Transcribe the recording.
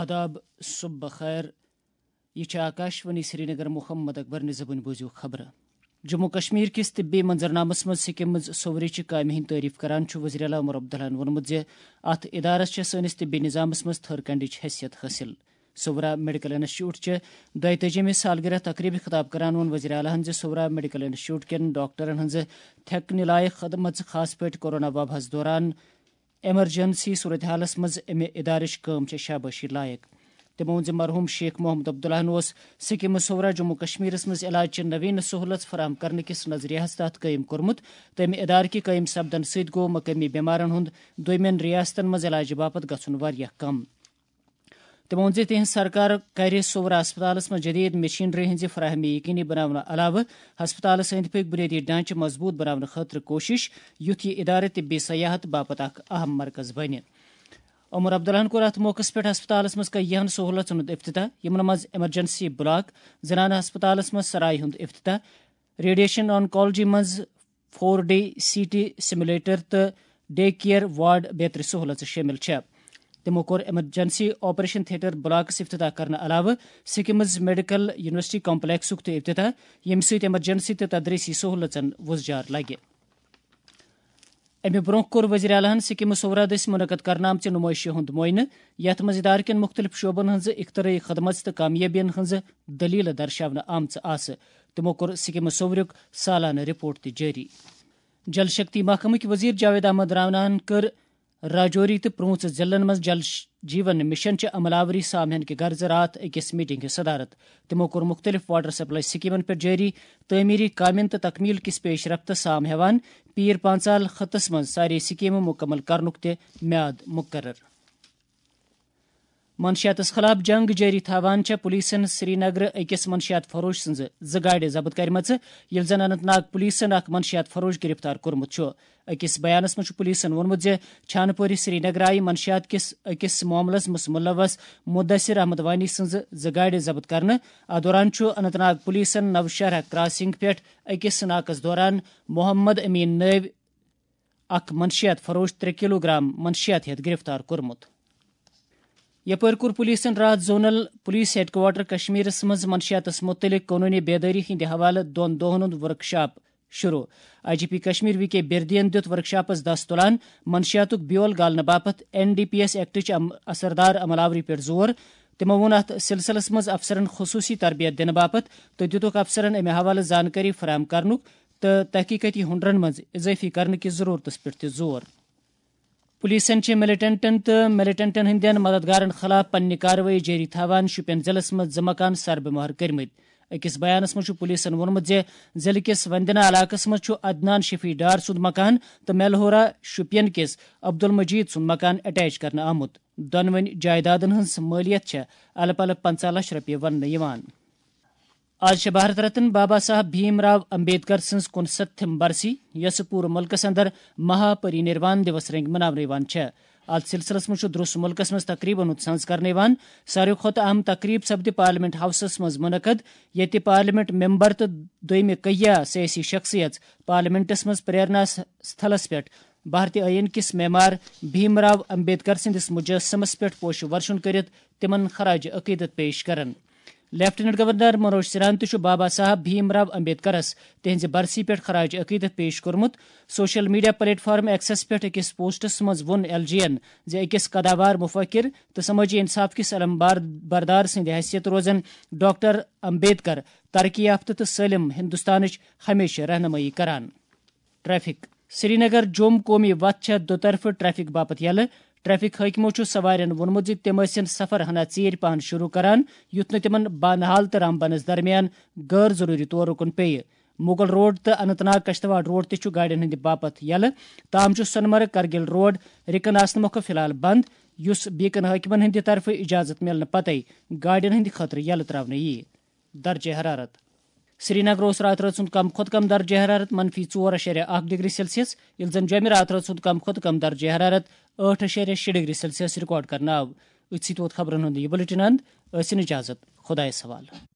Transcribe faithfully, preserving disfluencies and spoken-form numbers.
آداب صبح خیر یہ آکاشوانی سری نگر محمد اکبر نظبن بوزیو خبر جموں کشمیر کس طبی منظرنامس مز سکم سورچ کامہ ہند تعریف کران وزیر اعلیٰ عمر عبداللہ وونمت زِ ات ادارس سنس طبی نظامس مز تھر کنڈچ حیثیت حاصل سورا میڈیکل انسٹیٹیوٹ چہ دۄیتٲجیمہِ سالگرہ تقریبی خطاب کران وون وزیر اعلیٰ زِ سورا میڈیکل انسٹیٹیوٹ کٮ۪ن ڈاکٹرن ہنز تھیکنہ لائق خدمت خاص پٲٹھۍ کورونا وباہس دوران ایمرجنسی صورتحالس مز امہ ادارچ کٲم چھےٚ شابٲشی لائق تمو ووٚن زِ مرحوٗم شیخ محمد عبداللہ اوس سکم سورا جموں کشمیرس مز علاجچہِ نویٖن سہوٗلت فراہم کرنہٕ کِس نظریہس تحت قٲیم کوٚرمُت تہٕ امہِ ادارٕکہِ قٲیم سپدن سۭتۍ گوٚو مقٲمی بٮ۪مارن ہُنٛد دوٚیمٮ۪ن ریاستن منٛز علاجہِ باپتھ گژھُن واریاہ کم تمو ووٚن زِ تِہنٛز سرکار کرِ سورا ہسپتالس منٛز جدید مشینری ہٕنٛزِ فراہمی یقینی بناونہٕ علاوٕ ہسپتالس أنٛدۍ پٔکۍ بُنیٲدی ڈھانچہٕ مضبوٗط بناونہٕ خٲطرٕ کوٗشش یُتھ یہِ ادارٕ طبی سیاحت باپتھ اکھ اہم مرکز بنہِ عمر عبداللہ کوٚر اتھ موقعس پٮ۪ٹھ ہسپتالس منٛز کیہن سہوٗلژن ہُنٛد افتتاح یِمن منٛز ایمرجنسی بلاک زنانہٕ ہسپتالس منٛز سراے ہُنٛد افتتاح ریڈیشن آنکالوجی منٛز four D C T simulator تہٕ ڈے کیئر وارڈ بیترِ سہوٗلژ شٲمِل چھےٚ تمو کوٚر ایمرجنسی آپریشن تھیٹر بلاکس افتتاح کرنہٕ علاوٕ سکمز میڈیکل یونیورسٹی کمپلیکسُک تہِ افتتاح ییٚمہِ سۭتۍ ایمرجنسی تہٕ تدریسی سہوٗلژن وُزجار لگہِ امہِ برونٛہہ کوٚر وزیر اعلیٰ سکم سورا دٔسۍ منعقد کرنہٕ آمژِ نمٲیشہِ ہُنٛد معٲینہٕ یتھ منٛز ادارٕ کٮ۪ن مختلف شعبن ہٕنٛزٕ اختراعی خدمت تہٕ کامیٲبین ہٕنٛزٕ دٔلیٖلہٕ درشاونہٕ آمژٕ آسہٕ تمو کوٚر سکم سوریُک سالانہٕ رپورٹ تہِ جٲری جل شکتی محکمٕکۍ وزیر جاوید احمد راوناہن کٔر راجوری تہٕ پانٛژھ ضلعن منٛز جل جیون مشن چہِ عمل آوری سامہن کہِ غرضہٕ راتھ أکِس میٹنگ ہٕنٛز صدارت تمو کوٚر مختلف واٹر سپلائی سکیمن پٮ۪ٹھ جٲری تعمیری کامٮ۪ن تہٕ تکمیل کِس پیش رفتس سام ہیوان پیر پانژال خطس منٛز سارے سکیمہٕ مُکمل کرنُک تہِ میعاد مقرر منشیاتس خلاف جنگ جٲری تھاوان چھےٚ پُلیٖسن سری نگرٕ أکِس منشیات فروش سٕنٛزٕ زٕ گاڑِ ضبط کرِمژٕ ییٚلہِ زن اننت ناگ پُلیٖسن اکھ منشیات فروش گرفتار کوٚرمُت چھُ أکِس بیانس منٛز چھُ پُلیٖسن ووٚنمُت زِ چھانہٕ پورِ سری نگر آیہِ منشیات کِس أکِس معاملس منٛز مُلوث مُدثر احمد وانی سٕنٛزٕ زٕ گاڑِ ضبط کرنہٕ اتھ دوران چھُ اننت ناگ پُلیٖسن نوشہرہ کراسنگ پٮ۪ٹھ أکِس ناکس دوران محمد امین نٲوۍ اکھ منشیات فروش ترٛےٚ کِلوٗ گرام منشیات ہٮ۪تھ گرفتار کوٚرمُت یپٲرۍ کوٚر پُلیٖسن راتھ زونل پُلیٖس ہیڈ کوارٹر کشمیرس منٛز منشیاتس مُتعلق قونوٗنی بیدٲری ہٕنٛدِ حوالہٕ دۄن دۄہن ہُنٛد ورک شاپ شروع آئی جی پی کشمیر وی کے بردین دِیُت ورک شاپس دس تُلان منشیاتُک بیول گالنہٕ باپتھ این ڈی پی ایس ایکٹٕچ اثردار عمل آوری پٮ۪ٹھ زور تمو ووٚن اتھ سلسلس منٛز افسرن خصوٗصی تربیت دِنہٕ باپتھ تہٕ دِتُکھ افسرن امہِ حوالہٕ زانکٲری فراہم کرنُک تہٕ تحقیقاتی ہُنرن منٛز اضٲفی کرنہٕ کِس ضروٗرتس پٮ۪ٹھ تہِ زور پُلیٖسن چھِ مِلٹنٹن تہٕ مِلٹنٹن ہٕنٛدٮ۪ن مددگارن خلاف پننہِ کاروٲیی جٲری تھاوان شُپین ضلعس منٛز زٕ مکان سربمہر کٔرمٕتۍ أکِس بیانس منٛز چھُ پُلیٖسن ووٚنمُت زِ ضلعہٕ کِس وندنا علاقس منٛز چھُ عدنان شفیع ڈار سُنٛد مکان تہٕ میلہورا شُپین کِس عبدالمجید سُنٛد مکان اٹیچ کرنہٕ آمُت دۄنوٕنی جائیدادن ہٕنٛز مٲلیت چھےٚ الہٕ پلہٕ پنژاہ لچھ رۄپیہِ وننہٕ یِوان آز چھےٚ بھارت رتن بابا صاحب بھیٖم راو امبیدکر سٕنٛز کُنسَتتھِم برسی یۄسہٕ پوٗرٕ مُلکس اندر مہا پری نِروان دِوس رنگۍ مناونہٕ یِوان چھےٚ اتھ سلسلس منٛز چھُ درُس مُلکس منٛز تقریٖبن ہُنٛد سنز کرنہٕ یِوان ساروٕے کھۄتہٕ اہم تقریٖب سپدِ پارلِمنٹ ہاؤسس منٛز مُنعقد ییٚتہِ پارلِمنٹ ممبر تہٕ دوٚیمہِ کیا سیٲسی شخصیت پارلِمنٹس منٛز پریرنا ستھلس پٮ۪ٹھ بھارتی ٲییٖن کِس معمار بھیٖم راو امبیدکر سٕنٛدِس مُجسمس پٮ۪ٹھ پوشہٕ ورشُن کٔرِتھ تِمن خراج عقیدت پیش کران لیفٹیننٹ گورنر منوج سِرہن تہِ چھُ بابا صاحب بھیٖم راو امبیدکرس تِہنزِ برسی پٮ۪ٹھ خراج عقیدت پیش کوٚرمُت social media platform access پٮ۪ٹھ أکِس پوسٹس منٛز ووٚن ایل جی ین زِ أکِس قداوار مُفکر تہٕ سمٲجی انصاف کِس علم بردار سٕنٛدِ حیثیت روزن ڈاکٹر امبیدکر ترقی یافتہٕ تہٕ سٲلِم ہندوستانٕچ ہمیشہٕ رہنمٲیی کران ٹریفک سری نگر جوم قومی وتھ چھےٚ دُطرفہٕ ٹریفک باپتھ یلہٕ ٹریفک حٲکمو چھُ سوارٮ۪ن ووٚنمُت زِ تِم ٲسِن سفر ہنا ژیٖرۍ پہن شروٗع کران یُتھ نہٕ تِمن بانہال تہٕ رامبنس درمیان غٲر ضروٗری طور رُکُن پیٚیہِ مُغل روڈ تہٕ اننت ناگ کشتواڑ روڈ تہِ چھُ گاڑٮ۪ن ہٕنٛدِ باپتھ یلہٕ تام چھُ سونہٕ مرگ کرگل روڈ رِکن آسنہٕ مۄکھٕ فِلحال بنٛد یُس بیٖکن حٲکمن ہٕنٛدِ طرفہٕ اجازت مِلنہٕ پتے گاڑٮ۪ن ہٕنٛدِ خٲطرٕ یلہٕ تراونہٕ یِیہِ درجہ حرارت سری نگر اوس رات رٲژ ہُنٛد کم کھۄتہٕ کم درجہ حرارت منفی ژور اشیریہ اکھ ڈگری سیلسیس ییٚلہِ زن جوٚمہِ رات رٲژ ہُنٛد کم کھۄتہٕ کم درجہ حرارت ٲٹھ اشیریہ شےٚ ڈگری سیلسیس رِکارڈ کرنہٕ آو أتھۍ سۭتۍ ووت خبرن ہُنٛد یہِ بُلٹن انٛد ٲسِن اِجازت خۄدایس حوالہٕ